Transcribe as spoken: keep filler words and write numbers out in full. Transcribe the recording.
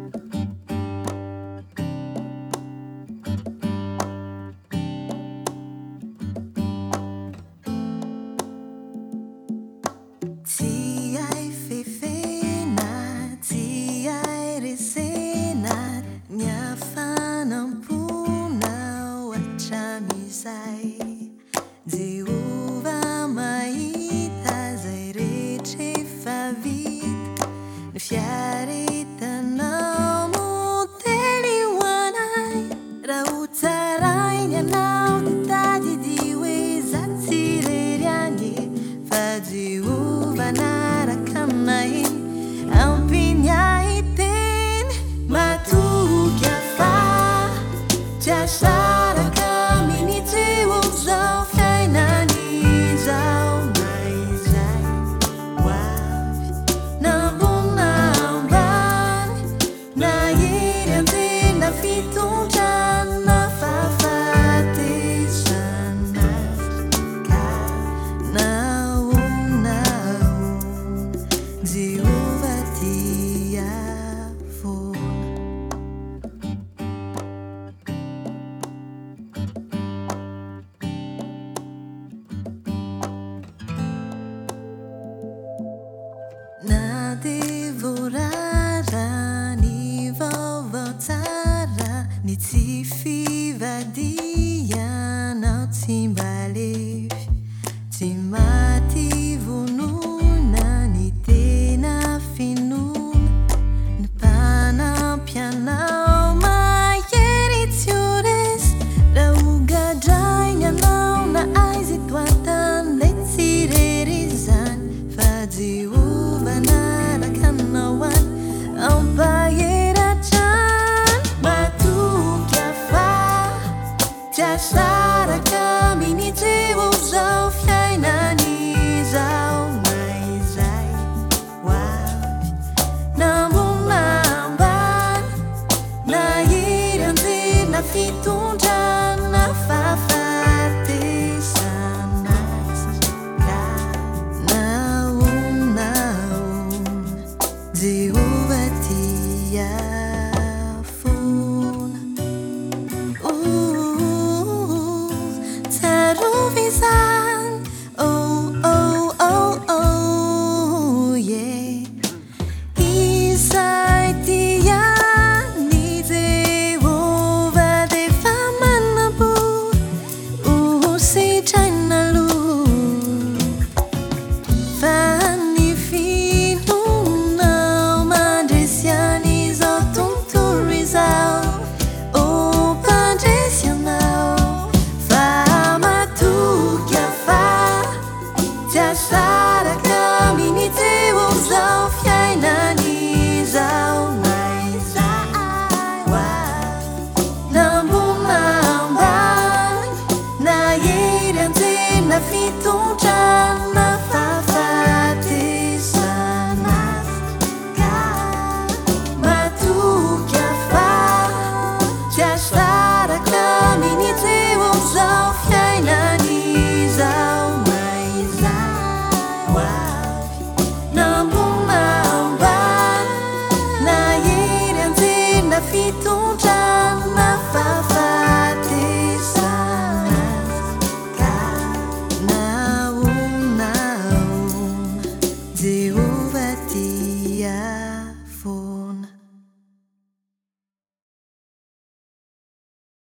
Tsy hay fefena, tsy hay resena, ny hafanam-ponao hatramizay. Jehova mahita zay rehetra efa vita, ny fiaretanao no teny ho anay. Raha ho tsarainy anao dia tadidio hoe zaho tsy irery any, fa Jehova naraka aminay ampiny ahy teny matoky afa. Tsy asaraka minitsy eo zao fiainany izao na izay ho avy na ambony na ambany, na iry antsena na fitondrana fahafatesana ka naona Jehova dia foana. Na dia voarara ny vaovao tsara, ny tsy fivadianao tsy mba lefy, tsy maty vonona ny tena finoana, ny mpanampianao mahery tsy ho resy. Raha ho gadrainy anao na aiza toantany lay tsy irery izany, fa Jehova naraka anao any ampaheran-trany matoky afa. Tsy asaraka minitsy eo zao fiainany izao na izay ho avy na ambony na ambany, na iry antsena na fitondrana fahafatesana ka naona Jehova dia foana. Ooh, tsarovy izany, oh, oh, oh, oh, yeah. Isa